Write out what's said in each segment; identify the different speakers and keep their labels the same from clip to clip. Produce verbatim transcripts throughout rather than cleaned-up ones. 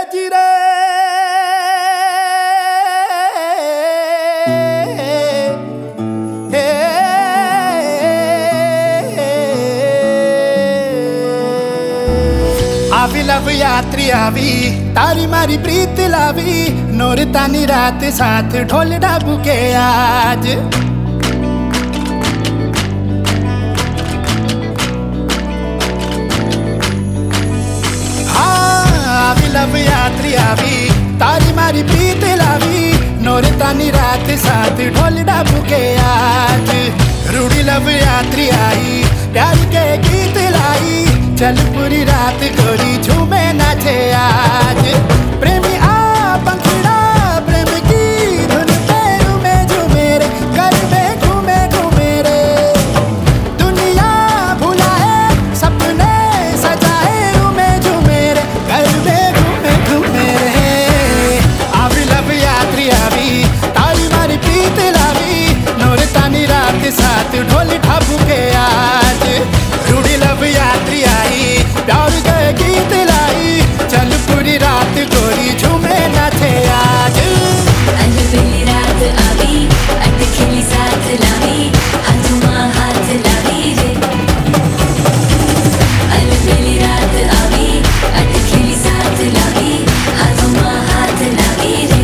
Speaker 1: जिरे आवी लव यात्री आवी तारी मारी प्रीत लावी नोर तानी रात साथ ढोल डाबू के आज आवी लव यात्री आवी तारी मारी प्रीत लावी नोर तानी रात साथ ढोल डाबू के आज रूड़ी लव यात्री आई प्यार के गीत लाई चल पूरी रात गोरी झूमे नाचे आज प्रेमी आ पंखड़ा प्रेम की धुन पे झूमे झूमे रे घर में घूमे घूमे रे दुनिया भुलाए सपने सजाए झूमे झूमे रे घर में घूमे घूमे रे आवी लव यात्री आवी तारी मारी प्रीत लावी नोर तानी रात साथ ढोल ढाबू के आज रूड़ी लव यात्री आई प्यार के गीत लाई चल पूरी रात गोरी झूमे नाचे आज
Speaker 2: अलबेली रात आवी अटखेली साथ लावी हाथों मां हाथ लावी रे अलबेली रात आवी अटखेली साथ लावी हाथों मां हाथ लावी रे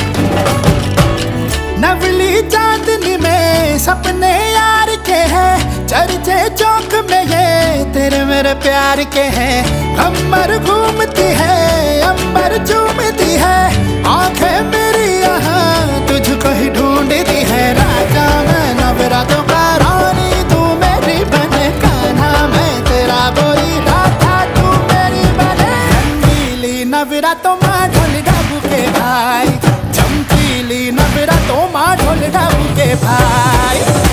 Speaker 1: नवली चांदनी में सपने यार के हैं चर्चे चौक में ये तेरे मेरे प्यार के हैं कमर घूमती है अंबर चूमती है आंखें मेरी यहाँ तुझको ही ढूंढती है राजा मैं नवरातों का रानी तू मेरी बने कान्हा मैं तेरा गोरी राधा तू मेरी बने चमकीली नवरातों माँ ढोल ढाबू के भाई चमकीली नवरातों माँ ढोल ढाबू के भाई